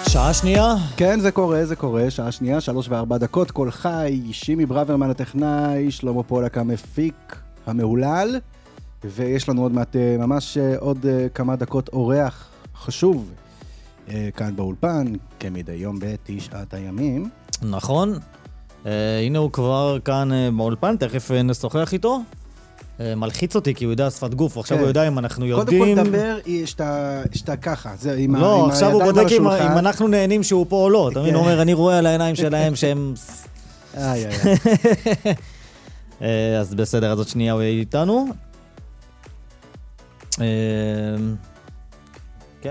שעה שנייה? כן, זה קורה, שעה שנייה, 3:04, כל חי, שימי ברוורמן הטכנאי, שלמה פולק המפיק המהולל, ויש לנו עוד מעט, ממש עוד כמה דקות אורח חשוב כאן באולפן, כמדי יום בתשעת הימים. נכון. הנה הוא כבר כאן באולפן, תכף נשוחח איתו. מלחיץ אותי כי הוא יודע שפת גוף, ועכשיו הוא יודע אם אנחנו יודעים... קודם כל דבר, שאתה ככה, לא, עכשיו הוא בודק אם אנחנו נהנים שהוא פה או לא, תמיד אומר, אני רואה על העיניים שלהם שהם... אז בסדר, אז עוד שנייה הוא יהיה איתנו. כן.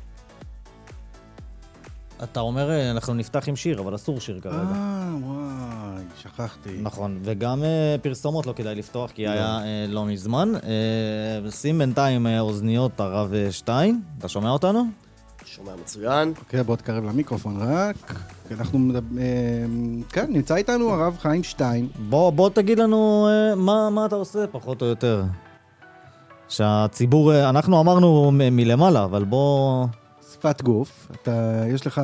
אתה אומר, אנחנו נפתח עם שיר, אבל אסור שיר כרגע. וואי, שכחתי. נכון, וגם פרסומות לא כדאי לפתוח, כי היה לא מזמן. שים בינתיים אוזניות הרב שטיין, אתה שומע אותנו? שומע מצוין. אוקיי, בוא תקרב למיקרופון רק. אנחנו כן, נמצא איתנו הרב חיים שטיין. בוא תגיד לנו מה אתה עושה, פחות או יותר. שהציבור, אנחנו אמרנו מלמעלה, אבל בוא... שפת גוף, יש לך,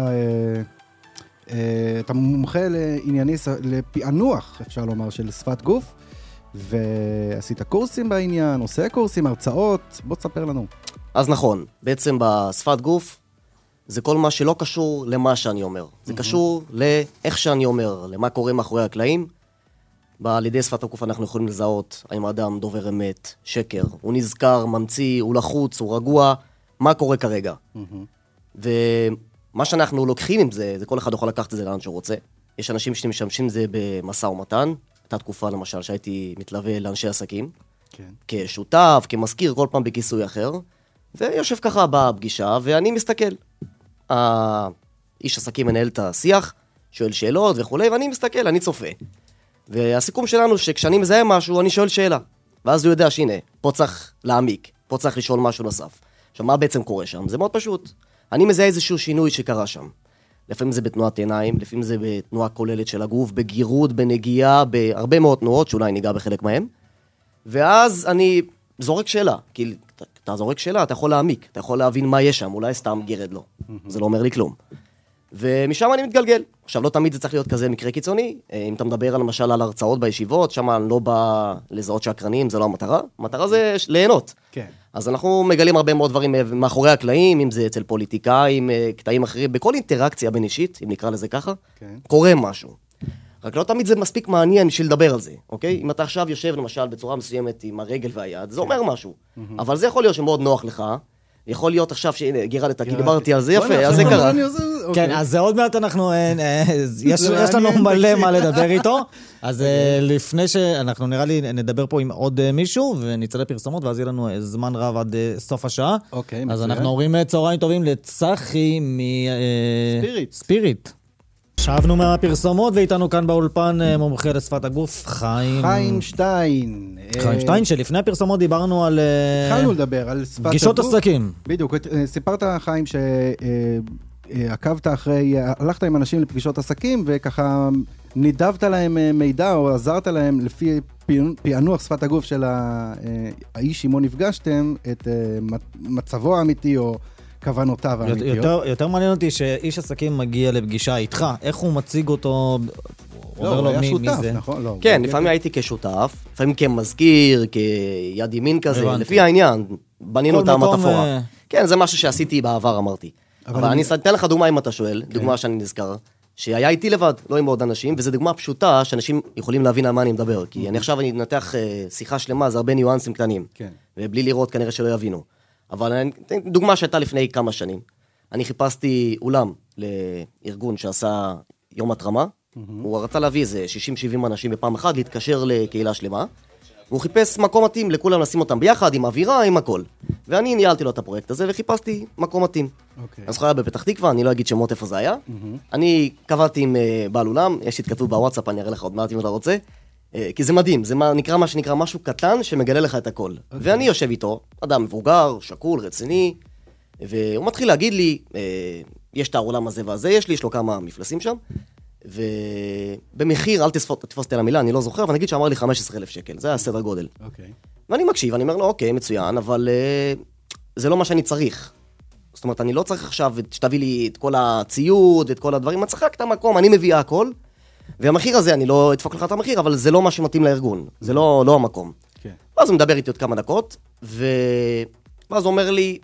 אתה מומחה לענייני, לפענוח, אפשר לומר, של שפת גוף, ועשית קורסים בעניין, עושה קורסים, הרצאות, בוא תספר לנו. אז נכון, בעצם בשפת גוף, זה כל מה שלא קשור למה שאני אומר. זה קשור לאיך שאני אומר, למה קורה מאחורי הקלעים. על ידי שפת הגוף אנחנו יכולים לזהות האם האדם דובר אמת, שקר, הוא נזכר, ממציא, הוא לחוץ, הוא רגוע, מה קורה כרגע. ומה שאנחנו לוקחים עם זה, זה כל אחד יכול לקחת את זה לאן שהוא רוצה. יש אנשים שמשתמשים זה במשא ומתן, הייתה תקופה למשל שהייתי מתלווה לאנשי עסקים, כן. כשותף, כמזכיר, כל פעם בכיסוי אחר, ויושב ככה בפגישה, ואני מסתכל. האיש עסקים מנהל את השיח, שואל שאלות וכו', ואני מסתכל, אני צופה. והסיכום שלנו שכשאני מזהה משהו, אני שואל שאלה. ואז הוא יודע שהנה, פה צריך להעמיק, פה צריך לשאול משהו נוסף. עכשיו, מה בעצם קורה שם? זה מאוד פשוט. אני מזהה איזשהו שינוי שקרה שם. לפעמים זה בתנועת עיניים, לפעמים זה בתנועה כוללת של הגוף, בגירות, בנגיעה, בהרבה מאוד תנועות, שאולי ניגע בחלק מהם. ואז אני זורק שאלה. כי אתה זורק שאלה, אתה יכול להעמיק, אתה יכול להבין מה יש שם, אולי סתם גרד לא. זה לא אומר לי כלום. ומשם אני מתגלגל. עכשיו, לא תמיד זה צריך להיות כזה מקרה קיצוני. אם אתה מדבר למשל על הרצאות בישיבות, שם אני לא בא לזהות שקרנים, זה לא המטרה. המטרה זה ליהנות. כן. אז אנחנו מגלים הרבה מאוד דברים מאחורי הקלעים, אם זה אצל פוליטיקאים, קטעים אחרים, בכל אינטראקציה בין אישית, אם נקרא לזה ככה, כן. קורה משהו. רק לא תמיד זה מספיק מעניין בשביל לדבר על זה, אוקיי? אם אתה עכשיו יושב למשל בצורה מסוימת עם הרגל והיד, זה אומר משהו. אבל זה יכול להיות שמאוד נוח לך, יכול להיות עכשיו שגירדת, כי דיברתי על זה יפה, אז זה קרה. כן, אז זה עוד מעט אנחנו, יש לנו מלא מה לדבר איתו, אז לפני שאנחנו נראה לי נדבר פה עם עוד מישהו, ונצא לפרסומות, ואז יהיה לנו זמן רב עד סוף השעה. אוקיי, אז אנחנו אומרים צהריים טובים לצחי מספיריט. שבנו מהפרסומות, ואיתנו כאן באולפן מומחה לשפת הגוף, חיים שטיין. חיים שטיין, שלפני הפרסומות דיברנו על... התחלנו לדבר על שפת הגוף. פגישות עסקים. בדיוק, סיפרת חיים שעקבת אחרי, הלכת עם אנשים לפגישות עסקים, וככה נידבת להם מידע, או עזרת להם לפי פענוח שפת הגוף של האיש עמו נפגשתם, את מצבו האמיתי או... כוונותיו האמיתיות. יותר מעניין אותי שאיש עסקים מגיע לפגישה איתך, איך הוא מציג אותו, אומר לו מי זה? כן, לפעמים הייתי כשותף, לפעמים כמזכיר, כיד ימין כזה, לפי העניין, בנינו את המטאפורה. כן, זה משהו שעשיתי בעבר, אמרתי. אבל אני אתן לך דוגמה אם אתה שואל, דוגמה שאני נזכר, שהיה איתי לבד, לא עם עוד אנשים, וזו דוגמה פשוטה שאנשים יכולים להבין על מה אני מדבר, כי אני עכשיו ננתח שיחה שלמה, זה הרבה ניואנסים קטנים, ובלי לראות כנראה שלא יבינו. אבל דוגמה שהייתה לפני כמה שנים. אני חיפשתי אולם לארגון שעשה יום התרמה. הוא רצה להביא איזה 60-70 אנשים בפעם אחת, להתקשר לקהילה שלמה. והוא חיפש מקום מתאים לכולם, לשים אותם ביחד, עם אווירה, עם הכל. ואני ניהלתי לו את הפרויקט הזה, וחיפשתי מקום מתאים. אז הוא היה בפתח תקווה, אני לא אגיד שמות איפה זה היה. אני קבעתי עם בעל אולם, יש התכתבות בוואטסאפ, אני אראה לך עוד מעט אם אתה רוצה. כי זה מדהים, זה נקרא מה שנקרא משהו קטן שמגלה לך את הכל. ואני יושב איתו, אדם מבוגר, שקול, רציני, והוא מתחיל להגיד לי, יש את העולם הזה והזה, יש לו כמה מפלסים שם, ובמחיר, אל תתפוס על המילה, אני לא זוכר, אבל נגיד שאמר לי 15,000 שקל, זה היה סדר גודל. ואני מקשיב, אני אומר לו, אוקיי, מצוין, אבל זה לא מה שאני צריך. זאת זאת אומרת, אני לא צריך עכשיו שתביא לי את כל הציוד ואת כל הדברים, אני צריך רק את המקום, אני מביא הכל, והמחיר הזה, אני לא אדפוק לך את המחיר, אבל זה לא מה שמתאים לארגון, זה לא המקום. כן. ואז הוא מדבר איתי עוד כמה דקות, ואז הוא אומר לי,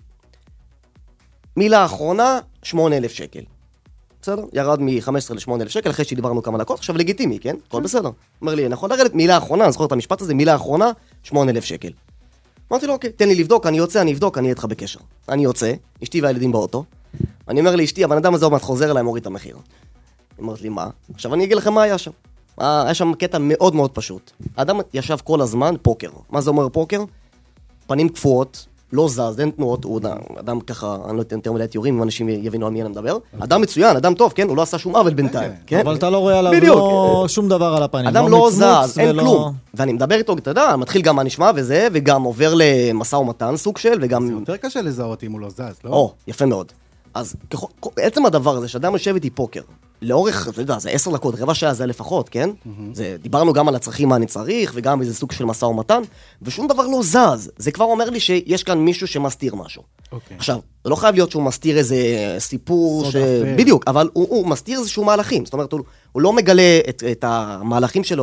מילה אחרונה, 8,000 שקל. בסדר? ירד מ-15 ל-8,000 שקל, אחרי שדיברנו כמה דקות, עכשיו לגיטימי, כן? הכל בסדר. אומר לי, נכון לרדת, מילה אחרונה, אני זוכר את המשפט הזה, מילה אחרונה, 8,000 שקל. אמרתי לו, אוקיי, תן לי לבדוק, אני יוצא, אני אבדוק, אני אהיה איתך בקשר. אני יוצא, אשתי והילדים באוטו, אני אומר לאשתי, הבן אדם הזה עוד מעט חוזר אליי, מוריד את המחיר. היא אומרת לי, מה? עכשיו אני אגיד לכם מה היה שם. היה שם קטע מאוד מאוד פשוט. האדם ישב כל הזמן פוקר. מה זה אומר פוקר? פנים קפואות, לא זז, אין תנועות, הוא אדם ככה, אני לא אתן יותר מדי תיאורים, אם אנשים יבינו על מי אני מדבר. אדם מצוין, אדם טוב, כן? הוא לא עשה שום עוול בינתיים, כן? אבל אתה לא רואה עליו לא שום דבר על הפנים. אדם לא זז, אין כלום. ואני מדבר איתו, אתה יודע, מתחיל גם מה נשמע וזה, וגם עובר למשא ומתן סוג של, וגם... זה יותר קשה לזהות אם הוא לא זז, לא? או, יפה מאוד. אז עצם הדבר הזה, שאדם יושב איתי פוקר, לאורך, אתה יודע, זה 10 דקות, רבע שעה זה לפחות, כן? דיברנו גם על הצרכים מה אני צריך, וגם איזה סוג של משא ומתן, ושום דבר לא זז. זה כבר אומר לי שיש כאן מישהו שמסתיר משהו. עכשיו, זה לא חייב להיות שהוא מסתיר איזה סיפור בדיוק, אבל הוא מסתיר איזשהו מהלכים. זאת אומרת, הוא לא מגלה את המהלכים שלו,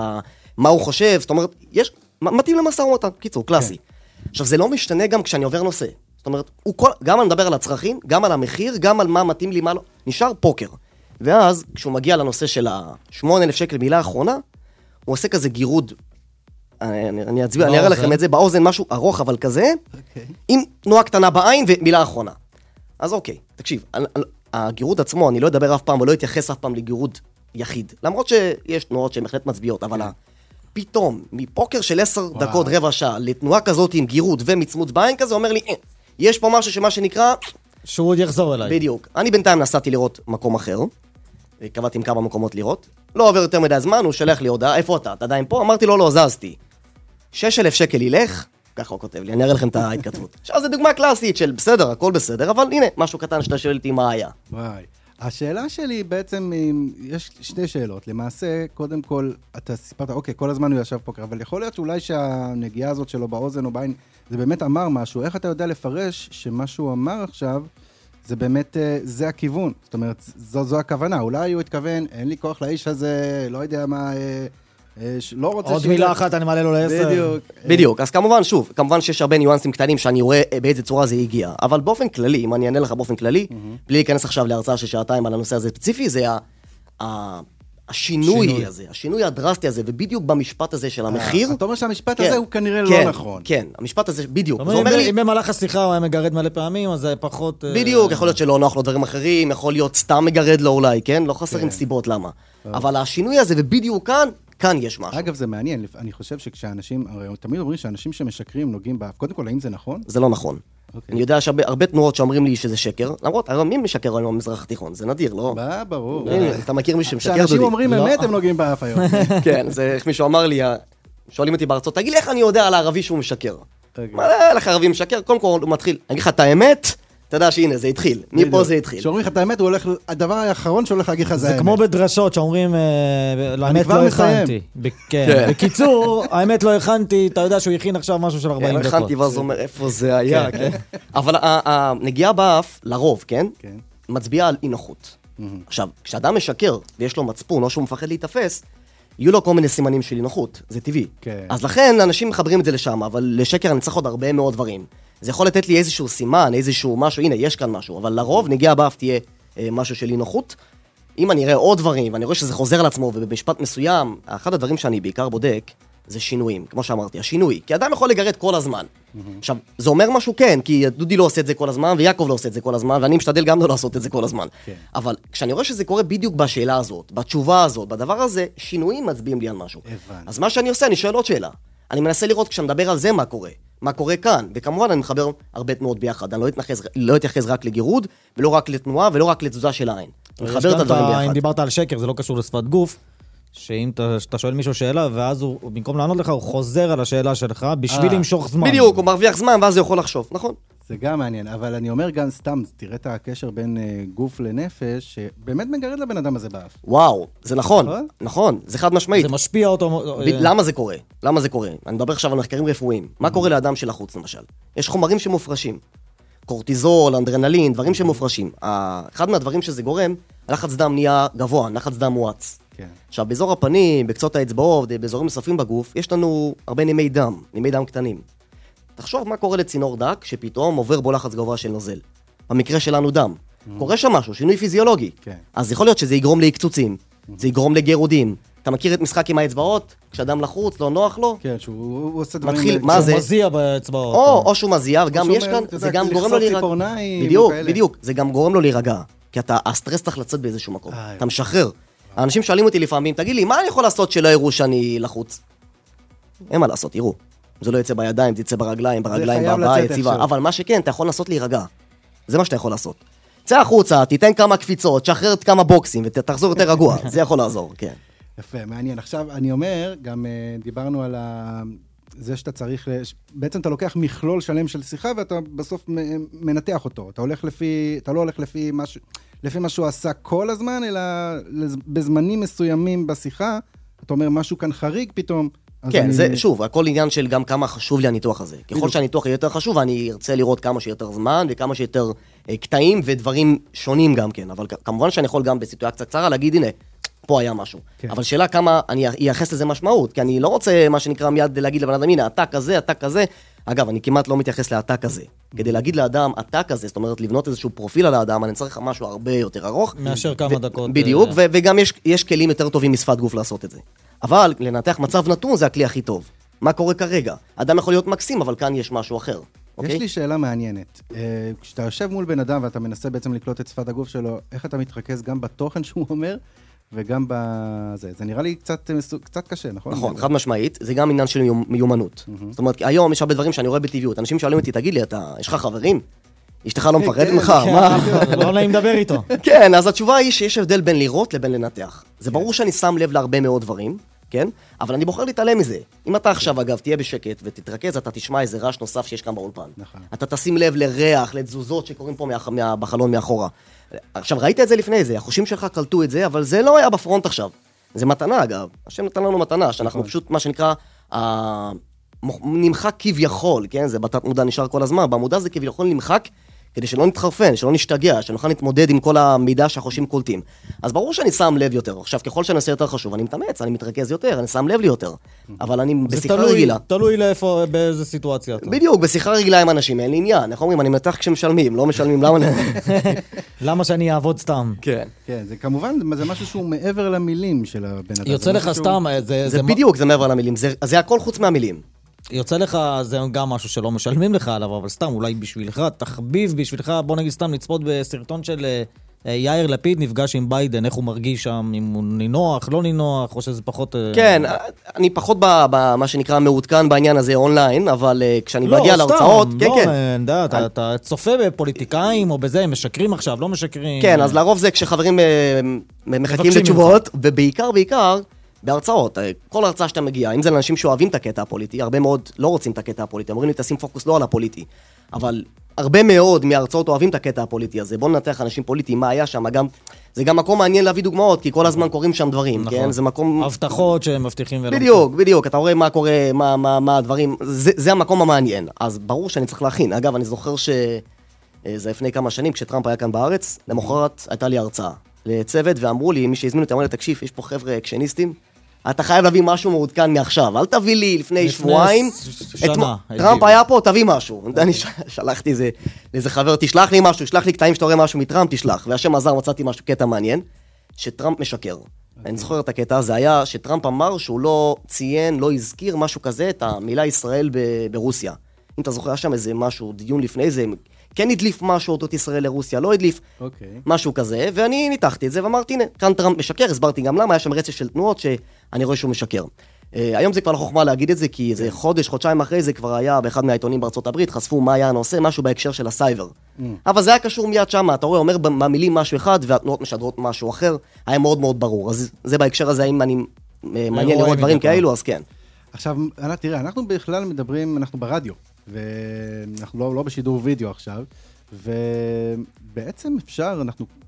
מה הוא חושב, זאת אומרת, מתאים למשא ומתן, קיצור, קלאסי. עכשיו, זה לא משתנה גם כשאני עובר נושא. זאת אומרת, גם אני מדבר על הצרכים, גם על המחיר, גם על מה מתאים לי, מה לא. נשאר פוקר. ואז, כשהוא מגיע לנושא של ה-8,000 שקל מילה האחרונה, הוא עושה כזה גירוד, אני אראה לכם את זה, באוזן משהו ארוך אבל כזה, עם תנועה קטנה בעין ומילה האחרונה. אז אוקיי, תקשיב, הגירוד עצמו, אני לא אדבר אף פעם, ולא אתייחס אף פעם לגירוד יחיד. למרות שיש תנועות שהן בהחלט מצביעות, אבל פתאום, מפוקר של 10 דקות, רבע שעה, לתנועה כזאת עם גירוד ומצמוץ בעין כזה, אומר לי, יש פה משהו שמה שנקרא... שהוא עוד יחזור אליי. בדיוק. אני בינתיים נסעתי לראות מקום אחר, וקבעתי עם כמה מקומות לראות. לא עובר יותר מדי זמן, הוא שלח לי הודעה, איפה אתה? אתה עדיין פה? אמרתי לו, לא, זזתי. 6,000 שקל ילך, ככה הוא כותב לי, אני אראה לכם את ההתכתבות. עכשיו, זו דוגמה קלאסית של בסדר, הכל בסדר, אבל הנה, משהו קטן שאתה שואל אותי מה היה. וואי. השאלה שלי בעצם, יש שתי שאלות. למעשה, קודם כל, אתה סיפרת, אוקיי, כל הזמן הוא ישב פוקר, אבל יכול להיות שאולי שהנגיעה הזאת שלו באוזן או בעין, זה באמת אמר משהו. איך אתה יודע לפרש שמה שהוא אמר עכשיו, זה באמת, זה הכיוון. זאת אומרת, זו הכוונה. אולי הוא התכוון, אין לי כוח לאיש הזה, לא יודע מה, לא רוצה... עוד מילה אחת, אני מעלה לו ל10. בדיוק. אז כמובן, שוב, כמובן שיש הרבה ניואנסים קטנים שאני רואה באיזה צורה זה הגיע. אבל באופן כללי, אם אני אענה לך באופן כללי, בלי להיכנס עכשיו להרצאה של שעתיים על הנושא הזה ספציפי, זה השינוי הזה, השינוי הדרסטי הזה, ובדיוק במשפט הזה של המחיר... אתה אומר שהמשפט הזה הוא כנראה לא נכון. כן, המשפט הזה, בדיוק. אם במהלך השיחה הוא היה מגרד מלא פעמים, אז זה פחות... בדיוק, יכול להיות שלא נוח לו דברים אחרים, יכול להיות סתם מגרד לו אולי, כן? לא חסרים סיבות למה. אבל השינוי הזה, ובדיוק כאן יש משהו. אגב, זה מעניין, אני חושב שכשאנשים, הרי תמיד אומרים שאנשים שמשקרים נוגעים באף, קודם כל, האם זה נכון? זה לא נכון. אני יודע שהרבה תנועות שאומרים לי שזה שקר, למרות, מי משקר היום במזרח התיכון? זה נדיר, לא? ברור. אתה מכיר מישהו שמשקר, דודי? כשאנשים אומרים אמת, הם נוגעים באף היום. כן, זה איך מישהו אמר לי, שואלים אותי בארצות, תגיד לי איך אני יודע על הערבי שהוא משקר? מה לך ערבי משקר? קודם כל הוא מתחיל, אני אגיד לך את האמת, אתה יודע שהנה, זה התחיל. מפה זה התחיל. שאומרים לך את האמת, הדבר האחרון שהולך להגיד לך זה האמת. זה כמו בדרשות שאומרים, האמת לא הכנתי. בקיצור, האמת לא הכנתי, אתה יודע שהוא הכין עכשיו משהו של 40 דקות. לא הכנתי, ואז אומר איפה זה היה, כן? אבל הנגיעה באף, לרוב, כן? מצביעה על אי נוחות. עכשיו, כשאדם משקר, ויש לו מצפון, או שהוא מפחד להתאפס, יהיו לו כל מיני סימנים של אי נוחות. זה טבעי. אז לכן, אנשים מחברים את זה לשם, אבל לשקר אני צריך עוד הרבה מאוד דברים. זה יכול לתת לי איזשהו סימן, איזשהו משהו, הנה, יש כאן משהו, אבל לרוב נגיעה באף תהיה משהו של אי נוחות. אם אני אראה עוד דברים, ואני רואה שזה חוזר על עצמו, ובמשפט מסוים, אחד הדברים שאני בעיקר בודק, זה שינויים, כמו שאמרתי, השינוי. כי אדם יכול לגרד כל הזמן. עכשיו, זה אומר משהו כן, כי דודי לא עושה את זה כל הזמן, ויעקב לא עושה את זה כל הזמן, ואני משתדל גם לא לעשות את זה כל הזמן. אבל כשאני רואה שזה קורה בדיוק בשאלה הזאת, בתשובה הזאת, בדבר הזה, שינויים מצביעים לי על משהו. אז מה שאני עושה, אני שואל עוד שאלה. אני מנסה לראות כשאני מדבר על זה מה קורה. מה קורה כאן, וכמובן אני מחבר הרבה תנועות ביחד, אני לא אתייחס רק לגירוד, ולא רק לתנועה, ולא רק לתזוזה של העין. אני מחבר את הדברים ביחד. אם דיברת על שקר, זה לא קשור לשפת גוף, שאם אתה שואל מישהו שאלה, ואז הוא, במקום לענות לך, הוא חוזר על השאלה שלך, בשביל למשוך זמן. בדיוק, הוא מרוויח זמן, ואז הוא יכול לחשוב, נכון? זה גם מעניין, אבל אני אומר גם סתם, תראה את הקשר בין גוף לנפש, שבאמת מגרד לבן אדם הזה באף. וואו, זה נכון, נכון, זה חד משמעית. זה משפיע אותו... למה זה קורה? למה זה קורה? אני מדבר עכשיו על מחקרים רפואיים. מה קורה לאדם של החוץ, למשל? יש חומרים שמופרשים. קורטיזול, אנדרנלין, דברים שמופרשים. אחד מהדברים שזה גורם, הלחץ דם נהיה גבוה, לחץ דם מואץ. כן. עכשיו, באזור הפנים, בקצות האצבעות, באזורים נוספים בגוף, יש לנו הרבה נימי דם קטנים. תחשוב מה קורה לצינור דק, שפתאום עובר בו לחץ גבוה של נוזל. במקרה שלנו דם. קורה שם משהו, שינוי פיזיולוגי. כן. אז יכול להיות שזה יגרום להקצוצים, זה יגרום לגירודים. אתה מכיר את משחק עם האצבעות? כשאדם לחוץ, לא נוח לו? כן, שהוא עושה דברים... מתחיל, מה זה? שהוא מזיע באצבעות. או שהוא מזיע, וגם יש כאן, זה גם גורם לו להירגע. בדיוק, זה גם גורם לו להירגע. כי הסטרס צריך לצאת באיזשהו מקום. אתה משחרר. האנשים שואלים אותי לפעמים, תגיד לי, מה אני יכול לעשות שלא יראו שאני לחוץ? אין מה לעשות, יראו. זה לא יצא בידיים, זה יצא ברגליים, בבית, אבל מה שכן, אתה יכול לעשות להירגע. זה מה שאתה יכול לעשות. צא החוצה, תיתן כמה קפיצות, שחרר כמה בוקסים, ותחזור יותר רגוע. זה יכול לעזור, כן. יפה, מעניין. עכשיו, אני אומר, גם דיברנו על זה שאתה צריך, בעצם אתה לוקח מכלול שלם של שיחה, ואתה בסוף מנתח אותו. אתה לא הולך לפי מה שהוא עשה כל הזמן, אלא בזמנים מסוימים בשיחה, אתה אומר משהו כאן חריג פתאום. כן, זה, שוב, הכל עניין של גם כמה חשוב לי הניתוח הזה. ככל שהניתוח יהיה יותר חשוב, אני ארצה לראות כמה שיותר זמן, וכמה שיותר קטעים ודברים שונים גם כן. אבל כמובן שאני יכול גם בסיטואציה קצרה להגיד, הנה, פה היה משהו. כן. אבל שאלה כמה אני אייחס לזה משמעות, כי אני לא רוצה מה שנקרא מיד להגיד לבן אדם, הנה, אתה כזה. אגב, אני כמעט לא מתייחס לאתה כזה. כדי להגיד לאדם, אתה כזה, זאת אומרת, לבנות איזשהו פרופיל על האדם, אני צריך משהו הרבה יותר ארוך. מאשר כמה דקות. בדיוק, וגם יש כלים יותר טובים משפת גוף לעשות את זה. אבל לנתח מצב נתון זה הכלי הכי טוב. מה קורה כרגע? אדם יכול להיות מקסים, אבל כאן יש משהו אחר. יש לי שאלה מעניינת. כשאתה יושב מול בן אדם ואתה מנסה בעצם לקלוט את שפת הגוף שלו, איך אתה מתרכז גם בתוכן שהוא אומר, וגם בזה? זה נראה לי קצת קשה, נכון? נכון, חד משמעית. זה גם עניין של מיומנות. זאת אומרת, היום יש הרבה דברים שאני רואה בטבעיות. אנשים שואלים אותי, תגיד לי, יש לך חברים? אשתך לא מפחד ממך? לא נעים לדבר איתו. כן, אז התשובה היא שיש הבדל בין לראות לבין לנתח. זה ברור שאני שם לב להרבה מאוד דברים, כן? אבל אני בוחר להתעלם מזה. אם אתה עכשיו, אגב, תהיה בשקט ותתרכז, אתה תשמע איזה רעש נוסף שיש כאן באולפן. אתה תשים לב לריח, לתזוזות שקורים פה בחלון מאחורה. עכשיו, ראית את זה לפני זה, החושים שלך קלטו את זה, אבל זה לא היה בפרונט עכשיו. זה מתנה, אגב. השם נתן לנו מתנה, שאנחנו פשוט, מה שנקרא, נמחק כביכול, כן? זה בתת מודע נשאר כל הזמן. במודע זה כביכול נמחק, כדי שלא נתחרפן, שלא נשתגע, שנוכל להתמודד עם כל המידע שהחושים קולטים. אז ברור שאני שם לב יותר. עכשיו, ככל שהנושא יותר חשוב, אני מתאמץ, אני מתרכז יותר, אני שם לב לי יותר. אבל אני בשיחה רגילה. תלוי לאיפה, באיזה סיטואציה. בדיוק, בשיחה רגילה עם אנשים, אין לי עניין. איך אומרים, אני מנתח כשמשלמים, לא משלמים, למה? למה שאני אעבוד סתם? כן. כן, זה כמובן, זה משהו שהוא מעבר למילים של הבן אדם. יוצא לך סתם, זה בדיוק, זה מעבר למילים. זה הכל חוץ מהמילים. יוצא לך, זה גם משהו שלא משלמים לך עליו, אבל סתם, אולי בשבילך, תחביב בשבילך, בוא נגיד סתם, לצפות בסרטון של יאיר לפיד נפגש עם ביידן, איך הוא מרגיש שם, אם הוא נינוח, לא נינוח, או שזה פחות... כן, אני פחות במה שנקרא מעודכן בעניין הזה אונליין, אבל כשאני מגיע להרצאות... לא, סתם, אתה צופה בפוליטיקאים או בזה, הם משקרים עכשיו, לא משקרים... כן, אז לרוב זה כשחברים מחכים לתשובות, ובעיקר, בהרצאות, כל הרצאה שאתה מגיע, אם זה לאנשים שאוהבים את הקטע הפוליטי, הרבה מאוד לא רוצים את הקטע הפוליטי, אומרים לי תשים פוקוס לא על הפוליטי, אבל הרבה מאוד מההרצאות אוהבים את הקטע הפוליטי הזה, בוא ננתח אנשים פוליטיים, מה היה שם, זה גם מקום מעניין להביא דוגמאות, כי כל הזמן קוראים שם דברים, כן? זה מקום... הבטחות שהם מבטיחים ולא... בדיוק, אתה רואה מה קורה, מה הדברים, זה המקום המעניין, אז ברור שאני צריך להכין, אגב, אני זוכר שזה לפני כמה שנים, כשטראמפ היה כאן בארץ, למחרת הייתה לי הרצאה לצוות, ואמרו לי, מי שהזמין אותי, אמרו לי, תקשיב, יש פה חבר'ה אקשניסטים, אתה חייב להביא משהו מעודכן מעכשיו, אל תביא לי לפני שבועיים, טראמפ היה פה, תביא משהו. אני שלחתי לאיזה חבר, תשלח לי משהו, שלח לי קטעים שאתה רואה משהו מטראמפ, תשלח. והשם עזר, מצאתי משהו, קטע מעניין, שטראמפ משקר. אני זוכר את הקטע, זה היה שטראמפ אמר שהוא לא ציין, לא הזכיר משהו כזה, את המילה ישראל ברוסיה. אם אתה זוכר, היה שם איזה משהו, דיון לפני זה, כן הדליף משהו אותות ישראל לרוסיה, לא הדליף משהו כזה, ואני ניתחתי את זה ואמרתי, הנה, כאן טראמפ משקר, הסברתי גם למה, היה שם רצף של תנועות שאני רואה שהוא משקר. היום זה כבר לא חוכמה להגיד את זה, כי זה חודשיים אחרי זה כבר היה באחד מהעיתונים בארצות הברית, חשפו מה היה הנושא, משהו בהקשר של הסייבר. אבל זה היה קשור מיד שם, אתה רואה, אומר במילים משהו אחד, והתנועות משדרות משהו אחר, היה מאוד מאוד ברור. אז זה בהקשר הזה, אם אני מעניין לראות דברים כאלו, אז כן. עכשיו, תראה, אנחנו בכלל מדברים, אנחנו ברדיו, ואנחנו לא בשידור וידאו עכשיו, ובעצם אפשר, אנחנו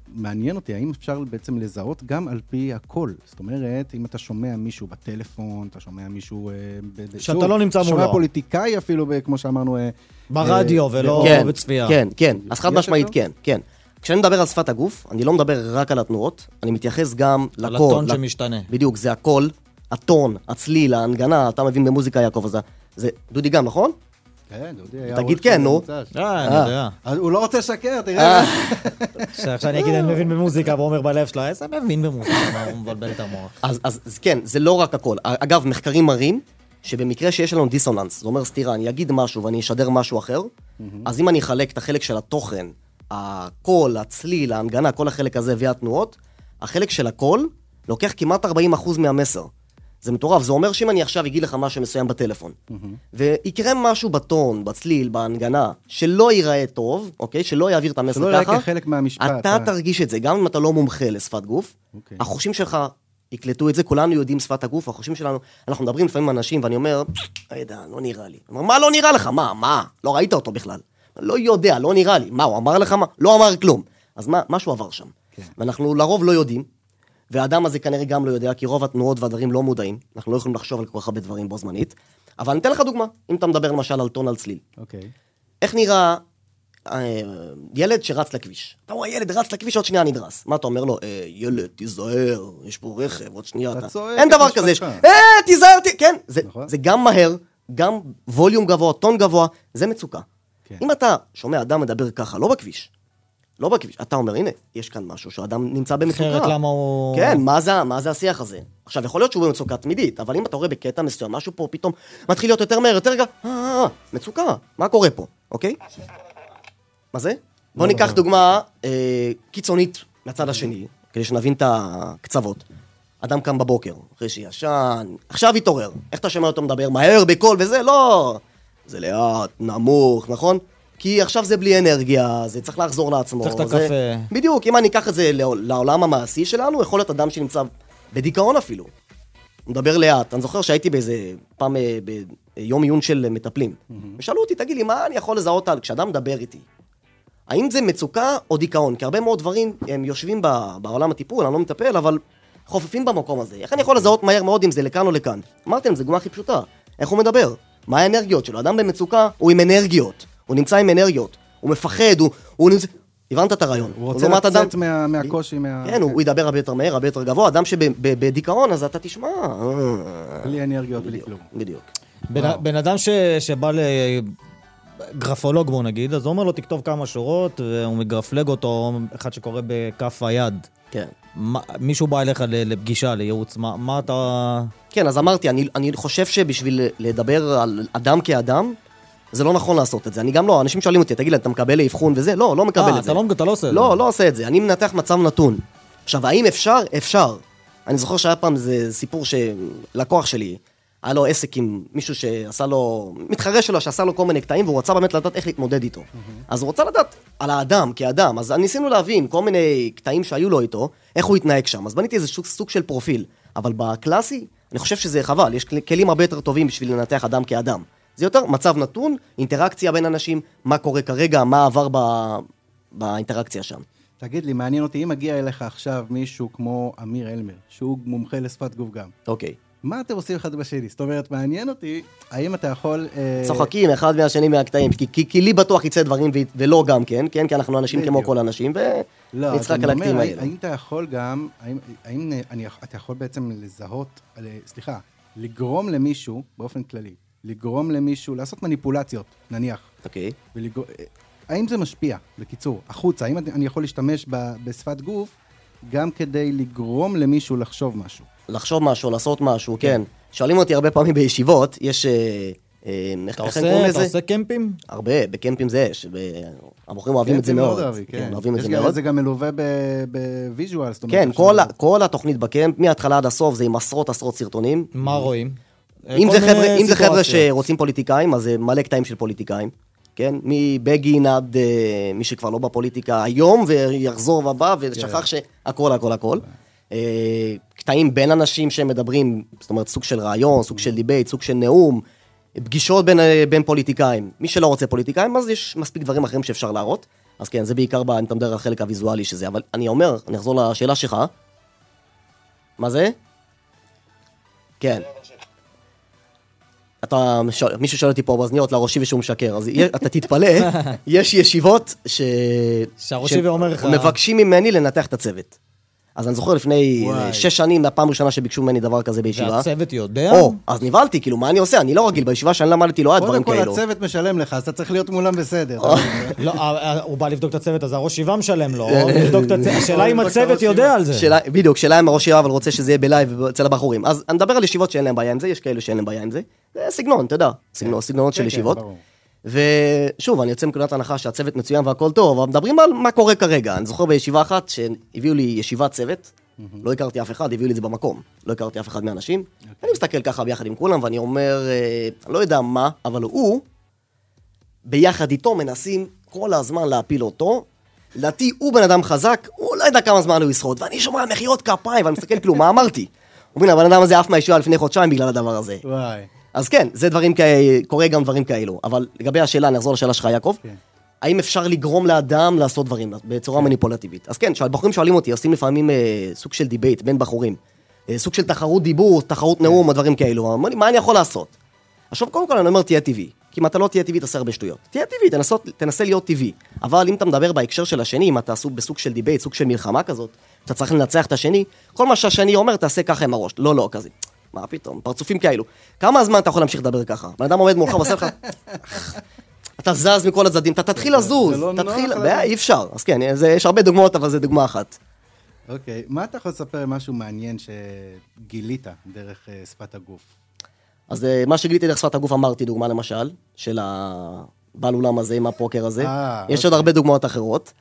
מעניין אותי, האם אפשר בעצם לזהות גם על פי הקול? זאת אומרת, אם אתה שומע מישהו בטלפון, אתה שומע מישהו... שאתה לא נמצא מולו. שומע פוליטיקאי אפילו, כמו שאמרנו... ברדיו ולא בצפייה. כן, כן. אז חד משמעית, כן, כן. כשאני מדבר על שפת הגוף, אני לא מדבר רק על התנועות, אני מתייחס גם לקול. על הטון שמשתנה. בדיוק, זה הקול, הטון, הצליל, ההנגנה, אתה מבין במוזיקה, יעקב, אז זה דודי גם, נכון? כן, דודי היה... תגיד כן, נו. אני יודע. הוא לא רוצה לשקר, תראה. שעכשיו אני אגיד, אני מבין במוזיקה, והוא אומר בלב שלו, איזה מבין במוזיקה, הוא מבלבל את המוח. אז כן, זה לא רק הקול. אגב, מחקרים מראים שבמקרה שיש לנו דיסוננס, זה אומר סתירה, אני אגיד משהו ואני אשדר משהו אחר, אז אם אני אחלק את החלק של התוכן, הקול, הצליל, ההנגנה, כל החלק הזה והתנועות, החלק של הקול לוקח כמעט 40% מהמסר. זה מטורף, זה אומר שאם אני עכשיו אגיד לך משהו מסוים בטלפון, ויקרה משהו בטון, בצליל, בהנגנה, שלא ייראה טוב, אוקיי? שלא יעביר את המסר ככה, שלא יראה כחלק מהמשפט. אתה תרגיש את זה, גם אם אתה לא מומחה לשפת גוף, החושים שלך יקלטו את זה, כולנו יודעים שפת הגוף, החושים שלנו, אנחנו מדברים לפעמים עם אנשים, ואני אומר, לא נראה לי. אומר, מה לא נראה לך? מה? לא ראית אותו בכלל. לא יודע, לא נראה לי. מה, הוא אמר לך מה? לא אמר כלום. אז משהו עבר שם. ואנחנו לרוב לא יודעים, והאדם הזה כנראה גם לא יודע, כי רוב התנועות והדברים לא מודעים, אנחנו לא יכולים לחשוב על כל כך הרבה דברים בו זמנית, אבל אני אתן לך דוגמה, אם אתה מדבר למשל על טון על צליל. איך נראה ילד שרץ לכביש? אתה רואה, ילד רץ לכביש, עוד שנייה נדרס. מה אתה אומר לו? ילד, תיזהר, יש פה רכב, עוד שנייה. אין דבר כזה. תיזהר, כן. זה גם מהר, גם ווליום גבוה, טון גבוה, זה מצוקה. אם אתה שומע אדם מדבר ככה, לא בכביש, אתה אומר, הנה, יש כאן משהו שהאדם נמצא במצוקה. אחרת למה הוא... כן, מה זה השיח הזה? עכשיו, יכול להיות שהוא במצוקה תמידית, אבל אם אתה רואה בקטע מסוים, משהו פה פתאום מתחיל להיות יותר מהר, יותר רגע, מצוקה, מה קורה פה, אוקיי? מה זה? בוא ניקח דוגמה קיצונית מהצד השני, כדי שנבין את הקצוות. אדם קם בבוקר, אחרי שישן, עכשיו התעורר. איך אתה שומע אותו מדבר? מהר, בקול וזה? לא. זה לאט, נמוך, נכון? כי עכשיו זה בלי אנרגיה, זה צריך לחזור לעצמו. צריך את הקפה. בדיוק, אם אני אקח את זה לעולם המעשי שלנו, יכול להיות אדם שנמצא בדיכאון אפילו. הוא מדבר לאט. אני זוכר שהייתי באיזה פעם ביום עיון של מטפלים. ושאלו אותי, תגיד לי, מה אני יכול לזהות כשאדם מדבר איתי? האם זה מצוקה או דיכאון? כי הרבה מאוד דברים הם יושבים בעולם הטיפול, אני לא מטפל, אבל חופפים במקום הזה. איך אני יכול לזהות מהר מאוד אם זה לכאן או לכאן? אמרתי להם, זה דוגמה הכי פשוטה. איך הוא מדבר? מה האנרגיות שלו? אדם במצוקה הוא עם אנרגיות. הוא נמצא עם אנרגיות. הוא מפחד, הוא נמצא... הבנת את הרעיון. הוא רוצה לצאת מהקושי, כן, הוא ידבר הרבה יותר מהר, הרבה יותר גבוה. אדם שבדיכאון, אז אתה תשמע. בלי אנרגיות, בלי כלום. בדיוק. בן אדם שבא לגרפולוג, בוא נגיד, אז הוא אומר לו, תכתוב כמה שורות, והוא מגרפלג אותו, אחד שקורא בכף היד. כן. מישהו בא אליך לפגישה, לייעוץ, מה אתה... כן, אז אמרתי, אני חושב שבשביל לדבר על אדם כאדם, זה לא נכון לעשות את זה. אני גם לא, אנשים שואלים אותי, תגיד לי, אתה מקבל לאבחון וזה? לא מקבל את זה. אתה לא עושה את זה. לא עושה את זה. אני מנתח מצב נתון. עכשיו, האם אפשר? אפשר. אני זוכר שהיה פעם זה סיפור שלקוח שלי, היה לו עסק עם מישהו שעשה לו, מתחרה שלו שעשה לו כל מיני קטעים, והוא רצה באמת לדעת איך להתמודד איתו. אז הוא רצה לדעת על האדם כאדם, אז ניסינו להבין כל מיני קטעים שהיו לו איתו, איך הוא התנהג שם. אז בניתי איזה סוג של פרופיל. אבל בקלאסי, אני חושב שזה חבל, יש כלים הרבה יותר טובים בשביל לנתח אדם כאדם. זה יותר מצב נתון, אינטראקציה בין אנשים, מה קורה כרגע, מה עבר באינטראקציה שם. תגיד לי, מעניין אותי, אם מגיע אליך עכשיו מישהו כמו אמיר אלמר, שהוא מומחה לשפת גוף גם. אוקיי. מה אתם עושים אחד בשני? זאת אומרת, מעניין אותי, האם אתה יכול... צוחקים אחד מהשני מהקטעים, כי לי בטוח יצא דברים ולא גם כן, כי אנחנו אנשים כמו כל אנשים, ונצחק על הקטעים האלה. האם אתה יכול גם, האם אתה יכול בעצם לזהות, סליחה, לגרום למישהו, באופן כללי, לגרום למישהו, לעשות מניפולציות, נניח. אוקיי. האם זה משפיע, בקיצור, החוצה? האם אני יכול להשתמש בשפת גוף, גם כדי לגרום למישהו לחשוב משהו? לחשוב משהו, לעשות משהו, כן. שואלים אותי הרבה פעמים בישיבות, יש... אתה עושה קמפים? הרבה, בקמפים זה יש. המוכרים אוהבים את זה מאוד. אוהבים את זה מאוד. זה גם מלווה בוויז'ואל. כן, כל התוכנית בקמפ, מההתחלה עד הסוף, זה עם עשרות סרטונים. מה רואים? אם זה חבר'ה שרוצים פוליטיקאים, אז זה מלא קטעים של פוליטיקאים. כן? מבגין עד מי שכבר לא בפוליטיקה היום, ויחזור ובא, ושכח שהכל. קטעים בין אנשים שמדברים, זאת אומרת, סוג של רעיון, סוג של דיבייט, סוג של נאום, פגישות בין פוליטיקאים. מי שלא רוצה פוליטיקאים, אז יש מספיק דברים אחרים שאפשר להראות. אז כן, זה בעיקר אני מדבר על החלק הוויזואלי שזה, אבל אני אומר, אני אחזור לשאלה שלך. מה זה? כן. מישהו שואל אותי פה באוזניות לראשי ושהוא משקר, אז אתה תתפלא, יש ישיבות שהראשי ואומר לך... מבקשים ממני לנתח את הצוות. אז אני זוכר לפני 6 שנים, הפעם ראשונה שביקשו ממני דבר כזה בישיבה. והצוות יודע? אז נבלתי, כאילו, מה אני עושה? אני לא רגיל, בישיבה שאני למדתי לא היה דברים כאלו. קודם כל הצוות משלם לך, אז אתה צריך להיות מולם בסדר. לא, הוא בא לבדוק את הצוות, אז הראש יבא משלם לו, השאלה אם הצוות יודע על זה. בדיוק, שאלה אם הראש יבא, אבל רוצה שזה יהיה בלייב אצל הבחורים. אז אני מדבר על ישיבות שאין להם בעיה עם זה, יש כאלו שאין להם בעיה עם זה. זה סגנון, אתה יודע, סגנונות של ישיבות. ושוב, אני יוצא מנקודת הנחה שהצוות מצוין והכל טוב, אבל מדברים על מה קורה כרגע. אני זוכר בישיבה אחת שהביאו לי ישיבת צוות, לא הכרתי אף אחד, הביאו לי את זה במקום, לא הכרתי אף אחד מהאנשים. אני מסתכל ככה ביחד עם כולם, ואני אומר, אני לא יודע מה, אבל הוא, ביחד איתו מנסים כל הזמן להפיל אותו, לדעתי הוא בן אדם חזק, הוא לא יודע כמה זמן הוא ישרוד, ואני שומע מחיאות כפיים, ואני מסתכל כאילו, מה אמרתי? הוא מבין, הבן אדם הזה אף מהישיבה לפני חודשיים בגלל הדבר הזה. אז כן, זה דברים כאלה, קורה גם דברים כאלו. אבל לגבי השאלה, אני אחזור לשאלה שלך, יעקב, האם אפשר לגרום לאדם לעשות דברים בצורה מניפולטיבית? אז כן, בחורים שואלים אותי, עושים לפעמים סוג של דיבייט בין בחורים, סוג של תחרות דיבור, תחרות נאום או דברים כאלו. מה אני יכול לעשות? עכשיו, קודם כל אני אומר, תהיה טבעי. כי אם אתה לא תהיה טבעי, תעשה הרבה שטויות. תהיה טבעי, תנסה להיות טבעי. אבל אם אתה מדבר בהקשר של השני, אם אתה עסוק בסוג של דיבייט, סוג של מלחמה כזאת, אתה צריך לנצח את השני, כל מה שהשני אומר, תעשה ככה עם הראש. לא, כזה. מה פתאום? פרצופים כאלו. כמה זמן אתה יכול להמשיך לדבר ככה? בן אדם עומד מולך ועושה לך, אתה זז מכל הצדדים, אתה תתחיל לזוז, אי אפשר. אז כן, יש הרבה דוגמאות, אבל זה דוגמה אחת. אוקיי, מה אתה יכול לספר משהו מעניין שגילית דרך שפת הגוף? אז מה שגיליתי דרך שפת הגוף אמרתי, דוגמה למשל, של הבעל אולם הזה עם הפוקר הזה. יש עוד הרבה דוגמאות אחרות.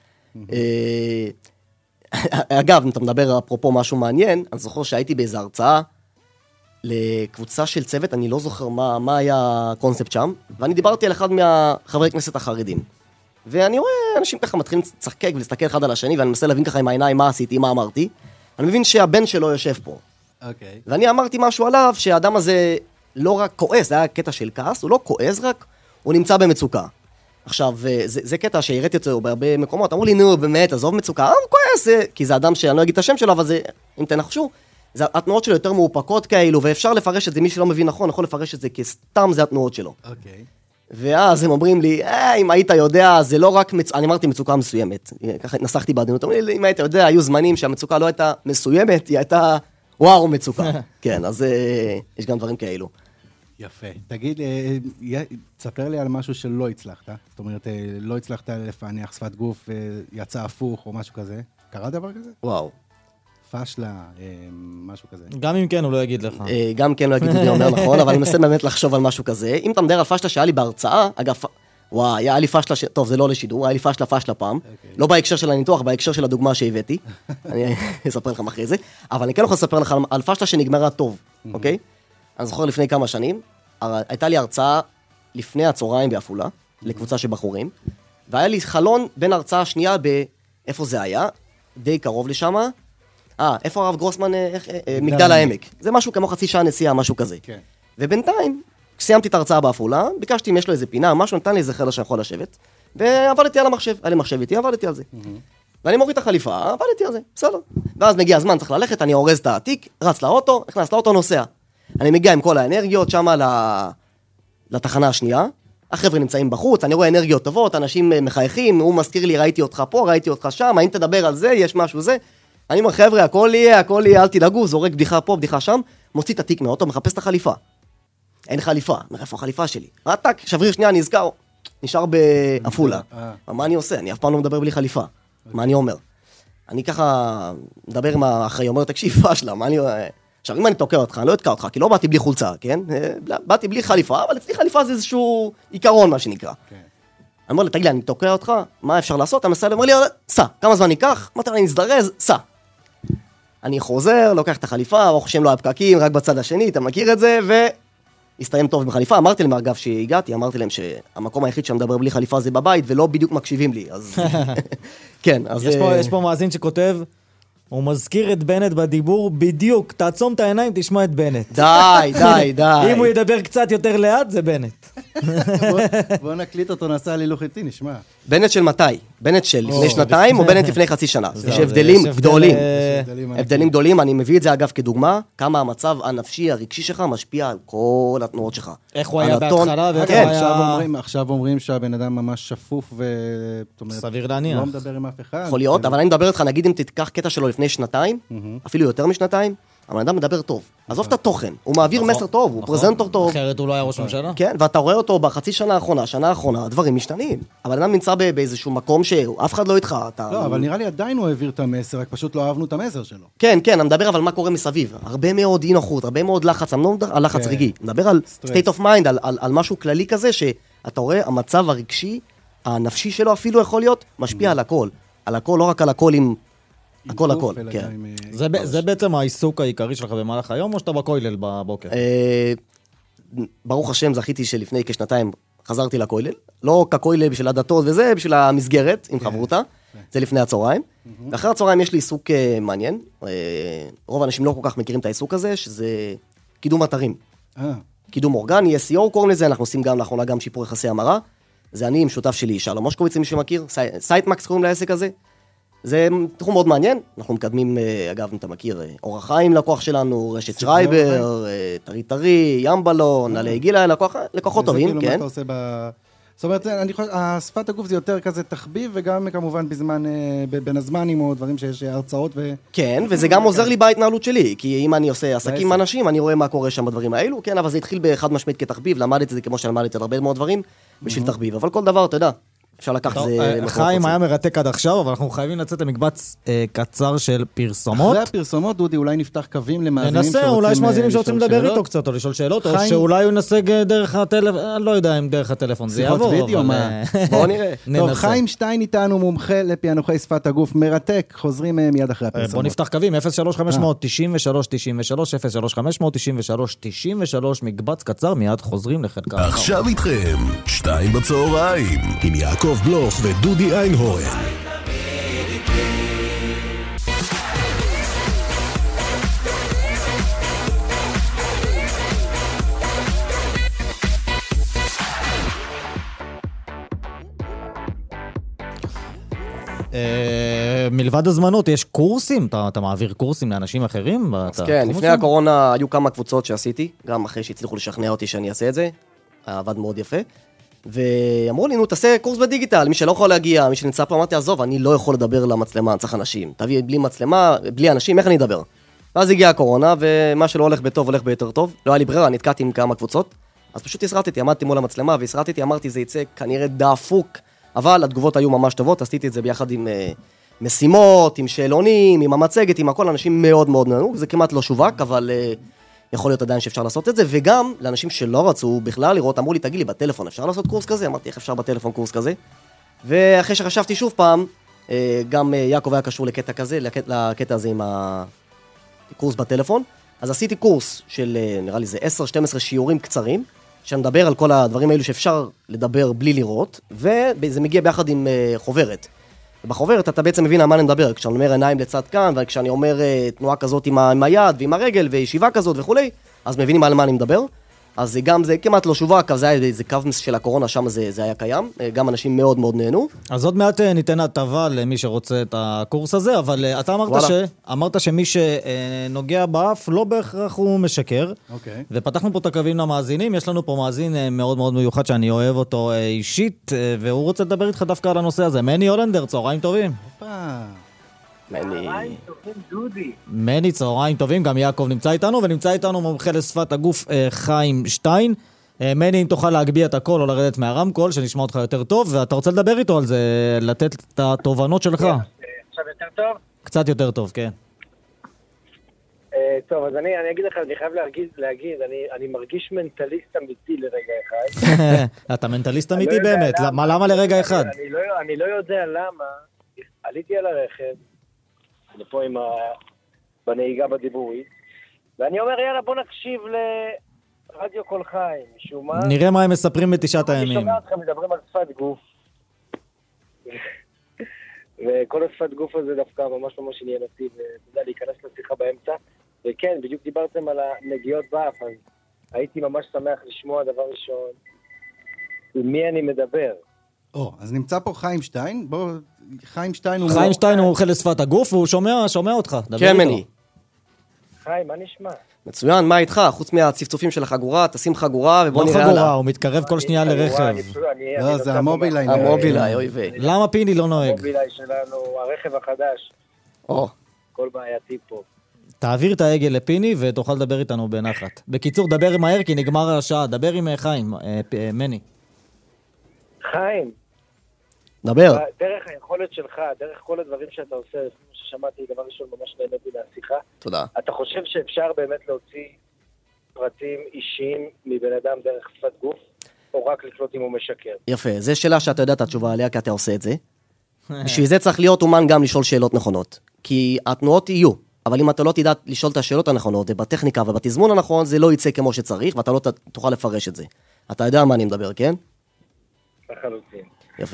אגב, אם אתה מדבר אפרופו משהו מעניין, אני זוכר שהייתי באיזו הרצאה, לקבוצה של צוות, אני לא זוכר מה היה הקונספט שם, ואני דיברתי על אחד מהחברי כנסת החרדים. ואני רואה אנשים ככה מתחילים לצחקק ולהסתכל אחד על השני, ואני מנסה להבין ככה עם העיניים מה עשיתי, מה אמרתי. אני מבין שהבן שלו יושב פה. אוקיי. ואני אמרתי משהו עליו, שהאדם הזה לא רק כועס, זה היה קטע של כעס, הוא לא כועס רק, הוא נמצא במצוקה. עכשיו, זה קטע שהראיתי אותו בהרבה מקומות, אמרו לי, נו, באמת, עזוב מצוקה, הוא כועס, כי זה אדם שאני לא אגיד את השם שלו, אבל זה, אם תנחשו, התנועות שלו יותר מאופקות כאלו, ואפשר לפרש את זה, מי שלא מבין נכון, יכול לפרש את זה כסתם זה התנועות שלו. אוקיי. ואז הם אומרים לי, אם היית יודע, זה לא רק, אני אמרתי מצוקה מסוימת, ככה נסחתי בעדינות, אומרים לי, אם היית יודע, היו זמנים שהמצוקה לא הייתה מסוימת, היא הייתה, וואו, מצוקה. כן, אז יש גם דברים כאלו. יפה. תגיד, תספר לי על משהו שלא הצלחת, זאת אומרת, לא הצלחת לפענח שפת גוף, יצא הפוך או משהו כזה, קרה דבר כזה? וואו. פשלה, משהו כזה. גם אם כן, הוא לא יגיד לך. גם כן, לא יגיד לי, אומר נכון, אבל אני מנסה באמת לחשוב על משהו כזה. אם אתה מדבר על פשלה שהיה לי בהרצאה, אגב, וואי, היה לי פשלה, טוב, זה לא לשידור, היה לי פשלה פעם, לא בהקשר של הניתוח, בהקשר של הדוגמה שהבאתי, אני אספר לכם אחרי זה, אבל אני כן יכול לספר לך על פשלה שנגמרה טוב, אוקיי? אני זוכר לפני כמה שנים, הייתה לי הרצאה לפני הצהריים בעפולה, לקבוצה של בחורים, והיה לי חלון בין הרצאה השנייה באיפה זה היה, די קרוב לשם, איפה הרב גרוסמן, מגדל העמק. זה משהו כמו חצי שעה נסיעה, משהו כזה. כן. ובינתיים, כשסיימתי את ההרצאה בעפולה, ביקשתי אם יש לו איזה פינה, משהו, נתן לי איזה חדר שאני יכול לשבת, ועבדתי על המחשב. היה לי מחשב איתי, עבדתי על זה. ואני מוריד את החליפה, עבדתי על זה, בסדר. ואז מגיע הזמן, צריך ללכת, אני אורז את התיק, רץ לאוטו, נכנס לאוטו, נוסע. אני מגיע עם כל האנרגיות שם לתחנה השנייה, החבר'ה נמצאים בחוץ, אני רואה אנרגיות טובות, אנשים מחייכים, הוא מזכיר לי, ראיתי אותך פה, ראיתי אותך שם, האם תדבר על זה, יש משהו זה. אני אומר, חבר'ה, הכל יהיה, אל תדאגו, זורק בדיחה פה, בדיחה שם, מוציא את התיק מאוטו, מחפש את החליפה. אין חליפה, אומר, איפה החליפה שלי? רטק, שבריר שנייה, נזכר, נשאר בעפולה. מה אני עושה? אני אף פעם לא מדבר בלי חליפה. מה אני אומר? אני ככה מדבר עם האחראי, אומר, תקשיב, פשלה, מה אני... עכשיו, אם אני תוקע אותך, אני לא אתקע אותך, כי לא באתי בלי חולצה, כן? באתי בלי חליפה, אבל אצלי חליפה זה איזשהו עיקרון, מה שנקרא. אני אומר לי, תגיד לי, אני תוקע אותך, מה אפשר לעשות? המסייל אומר לי, סע, כמה זמן ניקח? אמרתי לי, נזדרז, סע. אני חוזר, לוקח את החליפה, ברוך השם לא הפקקים, רק בצד השני, אתה מכיר את זה, והסתיים טוב בחליפה. אמרתי להם, אגב, שהגעתי, אמרתי להם שהמקום היחיד שמדבר בלי חליפה זה בבית, ולא בדיוק מקשיבים לי, אז... כן, אז... יש פה מאזין שכותב, הוא מזכיר את בנט בדיבור בדיוק, תעצום את העיניים, תשמע את בנט. די. אם הוא ידבר קצת יותר לאט, זה בנט. בוא נקליט אותו, נעשה על הילוך איתי, נשמע. בנט של מתי? בנט של לפני שנתיים או בנט לפני חצי שנה? יש הבדלים גדולים. הבדלים גדולים, אני מביא את זה אגב כדוגמה, כמה המצב הנפשי, הרגשי שלך משפיע על כל התנועות שלך. איך הוא היה בהתחלה ואיך הוא היה... עכשיו אומרים שהבן אדם ממש שפוף סביר להניח. לא מדבר עם אף אחד. יכול להיות, אבל אני מדבר איתך, נגיד אם תיקח קטע שלו לפני שנתיים, אפילו יותר משנתיים, הבן אדם מדבר טוב. עזוב את התוכן, הוא מעביר מסר טוב, הוא פרזנטור טוב. אחרת הוא לא היה ראש ממשלה. כן, ואתה רואה אותו בחצי שנה האחרונה, שנה האחרונה, הדברים משתנים. הבן אדם נמצא באיזשהו מקום שאף אחד לא איתך. לא, אבל נראה לי עדיין הוא העביר את המסר, רק פשוט לא אהבנו את המסר שלו. כן, כן, אני מדבר אבל מה קורה מסביב. הרבה מאוד אי נוחות, הרבה מאוד לחץ, אני לא מדבר על לחץ רגעי. אני מדבר על state of mind, על משהו כללי כזה, שאתה רואה, המצב הרגשי, הנפשי שלו אפילו יכול להיות, משפיע על הכל. על הכל, לא רק על הכל עם... הכל, כן. זה בעצם העיסוק העיקרי שלך במהלך היום, או שאתה בכולל בבוקר? ברוך השם, זכיתי שלפני כשנתיים חזרתי לכולל. לא ככולל בשביל הדתות וזה, בשביל המסגרת, עם חברותה. זה לפני הצהריים. ואחרי הצהריים יש לי עיסוק מעניין. רוב האנשים לא כל כך מכירים את העיסוק הזה, שזה קידום אתרים. קידום אורגני, SEO קוראים לזה, אנחנו עושים גם לאחרונה גם שיפור יחסי המרה. זה אני עם שותף שלי, שלום מושקוביץ, מי שמכיר, סייטמקס קוראים לעסק הזה. זה תחום מאוד מעניין, אנחנו מקדמים, אגב, אתה מכיר, אורח חיים לקוח שלנו, רשת שרייבר, טרי, ימבלון, עלי גילה, לקוחות טובים, כן. זאת אומרת, אני חושב, השפת הגוף זה יותר כזה תחביב, וגם כמובן בזמן, בין הזמנים או דברים שיש הרצאות ו... כן, וזה גם עוזר לי בהתנהלות שלי, כי אם אני עושה עסקים עם אנשים, אני רואה מה קורה שם בדברים האלו, כן, אבל זה התחיל באחד משמעית כתחביב, למדתי את זה כמו שלמדתי את הרבה מאוד דברים, בשביל תחביב, אבל כל דבר, אתה יודע, אפשר לקחת זה... חיים היה מרתק עד עכשיו, אבל אנחנו חייבים לצאת למקבץ קצר של פרסומות. אחרי הפרסומות, דודי, אולי נפתח קווים למאזינים שרוצים... ננסה, אולי יש מאזינים שרוצים לדבר איתו קצת, או לשאול שאלות, או שאולי הוא ינסה דרך הטלפון, אני לא יודע אם דרך הטלפון זה יעבור, אבל... בואו נראה. טוב, חיים שטיין איתנו, מומחה לפענוחי שפת הגוף, מרתק, חוזרים מיד אחרי הפרסומות. בואו נפתח קווים, 03593 מקבץ קצר, מיד חוזרים לחלקה. עכשיו איתכם, 2 בצהריים, עם יעקב בלוך ודודי איינהורן. מלבד הזמנות, יש קורסים? אתה מעביר קורסים לאנשים אחרים? אז כן, לפני הקורונה היו כמה קבוצות שעשיתי, גם אחרי שהצליחו לשכנע אותי שאני אעשה את זה, עבד מאוד יפה. ואמרו לי, נו, תעשה קורס בדיגיטל, מי שלא יכול להגיע, מי שנמצא פה, אמרתי, עזוב, אני לא יכול לדבר למצלמה, אני צריך אנשים. תביא בלי מצלמה, בלי אנשים, איך אני אדבר? ואז הגיעה הקורונה, ומה שלא הולך בטוב, הולך ביותר טוב. לא היה לי ברירה, נתקעתי עם כמה קבוצות. אז פשוט הסרטתי, עמדתי מול המצלמה, והסרטתי, אמרתי, זה יצא כנראה דפוק, אבל התגובות היו ממש טובות, עשיתי את זה ביחד עם משימות, עם שאלונים, עם המצגת, עם הכל, אנשים מאוד מאוד נהנו, זה כמעט לא שווק, אבל יכול להיות עדיין שאפשר לעשות את זה, וגם לאנשים שלא רצו בכלל לראות, אמרו לי, תגיד לי, בטלפון אפשר לעשות קורס כזה? אמרתי, איך אפשר בטלפון קורס כזה? ואחרי שחשבתי שוב פעם, גם יעקב היה קשור לקטע כזה, לקטע הזה עם הקורס בטלפון, אז עשיתי קורס של, נראה לי זה 10-12 שיעורים קצרים, שמדבר על כל הדברים האלו שאפשר לדבר בלי לראות, וזה מגיע ביחד עם חוברת. בחוברת אתה בעצם מבין על מה אני מדבר, כשאני אומר עיניים לצד כאן, וכשאני אומר תנועה כזאת עם היד ועם הרגל, וישיבה כזאת וכולי, אז מבינים על מה אני מדבר. אז גם זה כמעט לא שווק, זה היה איזה קו של הקורונה, שם זה היה קיים, גם אנשים מאוד מאוד נהנו. אז עוד מעט ניתן הטבה למי שרוצה את הקורס הזה, אבל אתה אמרת שמי שנוגע באף לא בהכרח הוא משקר, ופתחנו פה את הקווים למאזינים, יש לנו פה מאזין מאוד מאוד מיוחד שאני אוהב אותו אישית, והוא רוצה לדבר איתך דווקא על הנושא הזה. מני הולנדר, צהריים טובים. מני, צהריים טובים, גם יעקב נמצא איתנו, ונמצא איתנו מומחה לשפת הגוף חיים שטיין. מני, אם תוכל להגביה את הכל או לרדת מהרמקול, שנשמע אותך יותר טוב, ואתה רוצה לדבר איתו על זה, לתת את התובנות שלך. עכשיו יותר טוב? קצת יותר טוב, כן. טוב, אז אני אגיד לך, אני חייב להגיד, אני מרגיש מנטליסט אמיתי לרגע אחד. אתה מנטליסט אמיתי באמת, למה לרגע אחד? אני לא יודע למה, עליתי על הרכב, אני פה בנהיגה בדיבורית, ואני אומר, יאללה, בוא נקשיב לרדיו כל חיים, משום מה... נראה מה הם מספרים בתשעת הימים. אני שומע אתכם מדברים על שפת גוף, וכל השפת גוף הזה דווקא ממש ממש עניין אותי, ואתה יודע, להיכנס לשיחה באמצע, וכן, בדיוק דיברתם על הנגיעות באף, אז הייתי ממש שמח לשמוע דבר ראשון, עם מי אני מדבר. אז נמצא פה חיים שטיין, בוא, חיים שטיין הוא... חיים שטיין הוא מומחה לשפת הגוף, והוא שומע אותך. כן, מני. חיים, מה נשמע? מצוין, מה איתך? חוץ מהצפצופים של החגורה, תשים חגורה ובוא לא נראה חגורה, הלאה. הוא מתקרב כל שנייה לרכב. לא, זה המובילאי. המובילאי, אוי ויי. למה פיני לא נוהג? המובילאי שלנו, הרכב החדש, כל בעייתי פה. תעביר את העגל לפיני ותוכל לדבר איתנו בנחת. בקיצור, דבר מהר כי נגמר השעה. דבר עם חיים, מני. חיים, דבר. דרך היכולת שלך, דרך כל הדברים שאתה עושה, לפני ששמעתי, דבר ראשון ממש נהניתי מהשיחה. תודה. אתה חושב שאפשר באמת להוציא פרטים אישיים מבן אדם דרך שפת גוף, או רק לקלוט אם הוא משקר? יפה, זו שאלה שאתה יודע את התשובה עליה, כי אתה עושה את זה. בשביל זה צריך להיות אומן גם לשאול שאלות נכונות. כי התנועות יהיו, אבל אם אתה לא תדע לשאול את השאלות הנכונות, ובטכניקה ובתזמון הנכון, זה לא יצא כמו שצריך, ואתה לא תוכל לפרש את זה. אתה יודע מה אני מדבר, כן? לחלוטין. יפה.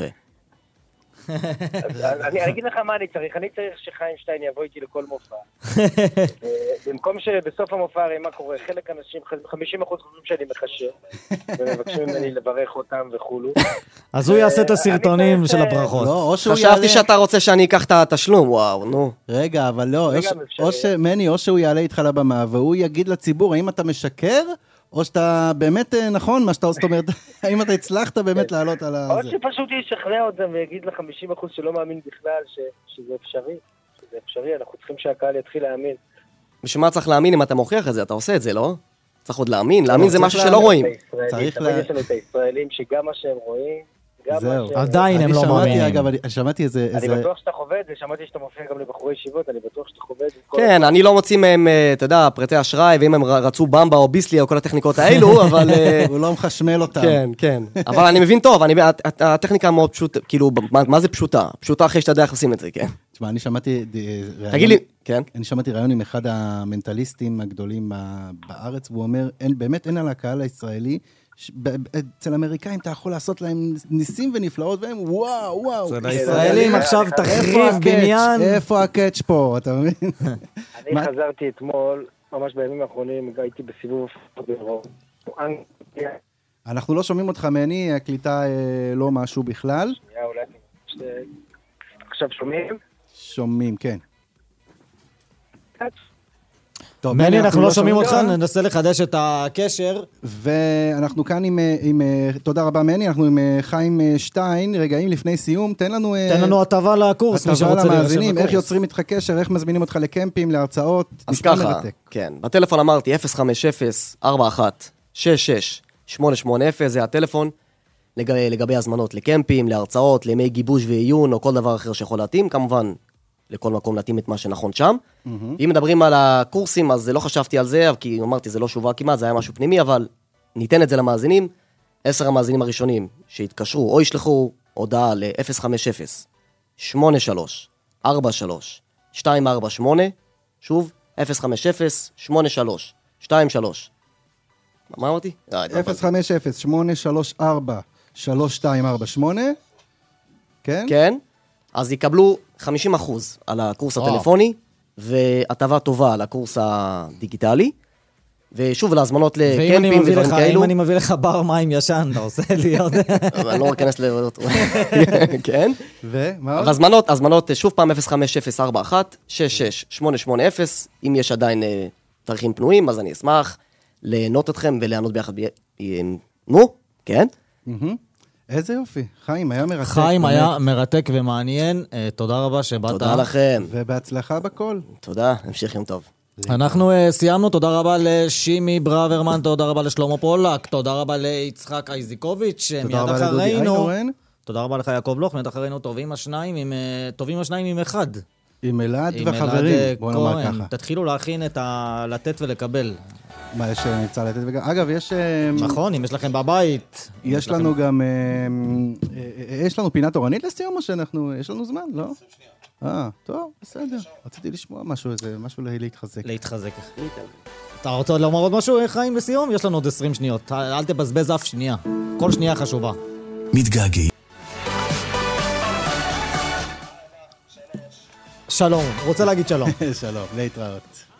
אני אגיד לך מה אני צריך. אני צריך שחיים שטיין יבוא איתי לכל מופע. במקום שבסוף המופע, הרי מה קורה? חלק אנשים, 50% חושבים שאני מחשר, ומבקשים ממני לברך אותם וכולו. אז הוא יעשה את הסרטונים של הברכות. חשבתי שאתה רוצה שאני אקח את התשלום, וואו, נו. רגע, אבל לא, מני, או שהוא יעלה איתך לבמה, והוא יגיד לציבור, האם אתה משקר, או שאתה באמת נכון מה שאתה עושה, זאת אומרת, האם אתה הצלחת באמת לעלות על זה? או שפשוט ישכנע אותם ויגיד ל-50% שלא מאמין בכלל שזה אפשרי. שזה אפשרי, אנחנו צריכים שהקהל יתחיל להאמין. בשביל מה צריך להאמין אם אתה מוכיח את זה? אתה עושה את זה, לא? צריך עוד להאמין? להאמין זה משהו שלא רואים. תמיד יש לנו את הישראלים שגם מה שהם רואים, זהו. עדיין הם לא מאמינים. אגב, אני שמעתי איזה... אני בטוח שאתה חווה את זה, שמעתי שאתה מופיע גם לבחורי ישיבות, אני בטוח שאתה חווה את זה. כן, אני לא מוציא מהם, אתה יודע, פרטי אשראי, ואם הם רצו במבה או ביסלי או כל הטכניקות האלו, אבל... הוא לא מחשמל אותם. כן, כן. אבל אני מבין טוב, הטכניקה מאוד פשוטה, כאילו, מה זה פשוטה? פשוטה אחרי שאתה יודע איך עושים את זה, כן. תשמע, אני שמעתי... תגיד לי, כן. אני שמעתי רעיון עם אחד המנטליסטים הגדולים בארץ, והוא אומר, באמת אין על הקהל הישראלי, אצל אמריקאים אתה יכול לעשות להם ניסים ונפלאות, והם וואו, וואו. אצל הישראלים עכשיו תחריב בניין. איפה הקאץ' פה, אתה מבין? אני חזרתי אתמול, ממש בימים האחרונים, הייתי בסיבוב ברוב. אנחנו לא שומעים אותך מני, הקליטה לא משהו בכלל. עכשיו שומעים? שומעים, כן. מני, אנחנו לא שומעים אותך, ננסה לחדש את הקשר. ואנחנו כאן עם, תודה רבה מני, אנחנו עם חיים שטיין, רגעים לפני סיום, תן לנו הטבה לקורס, הטבה למאזינים, איך יוצרים איתך קשר, איך מזמינים אותך לקמפים, להרצאות, אז ככה, כן, בטלפון אמרתי 050-41-66-880, זה הטלפון, לגבי הזמנות לקמפים, להרצאות, לימי גיבוש ועיון, או כל דבר אחר שיכול להתאים, כמובן, לכל מקום להתאים את מה שנכון שם. אם מדברים על הקורסים, אז לא חשבתי על זה, כי אמרתי, זה לא שובה כמעט, זה היה משהו פנימי, אבל ניתן את זה למאזינים, 10 המאזינים הראשונים שהתקשרו, או ישלחו הודעה ל-050-83-43-248, שוב, 050-83-23. מה אמרתי? 050-834-3248, כן? כן. אז יקבלו 50% על הקורס הטלפוני, והטבה טובה על הקורס הדיגיטלי, ושוב, להזמנות לקמפים ודברים כאלו. אם אני מביא לך בר מים ישן, אתה עושה לי עוד... אני לא אכנס לראות. כן? ומה? הזמנות, שוב פעם, 05041-66-880, אם יש עדיין תאריכים פנויים, אז אני אשמח לענות אתכם ולענות ביחד. נו, כן? איזה יופי, חיים, היה מרתק. חיים היה מרתק ומעניין, תודה רבה שבאת. תודה לכם. ובהצלחה בכל. תודה, המשך יום טוב. אנחנו סיימנו, תודה רבה לשימי ברוורמן, תודה רבה לשלמה פולק, תודה רבה ליצחק אייזיקוביץ', מיד אחרינו. תודה רבה לך יעקב בלוך, מיד אחרינו טובים השניים עם אחד. עם אלעד וחברים, בוא נאמר ככה. תתחילו להכין את לתת ולקבל. מה, יש מבצע לתת וגם... אגב, יש... נכון, אם יש לכם בבית. יש לנו גם... יש לנו פינה תורנית לסיום, או שאנחנו... יש לנו זמן, לא? טוב, בסדר. רציתי לשמוע משהו להתחזק. להתחזק. אתה רוצה עוד לומר עוד משהו, חיים, לסיום? יש לנו עוד 20 שניות. אל תבזבז אף שנייה. כל שנייה חשובה. מתגעגעים. שלום, רוצה להגיד שלום. שלום, להתראות.